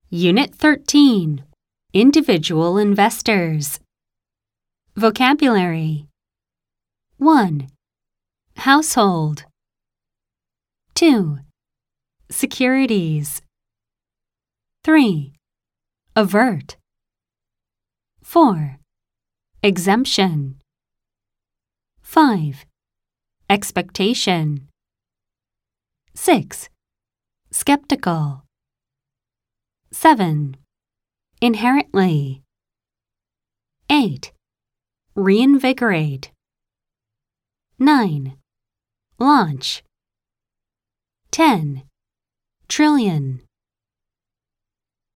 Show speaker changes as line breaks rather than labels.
Unit 13. Individual investors. Vocabulary. 1. Household. 2. Securities. 3. Avert. 4. Exemption. 5. Expectation. 6. Skeptical. 7. Inherently. 8. Reinvigorate. 9. Launch. 10. Trillion.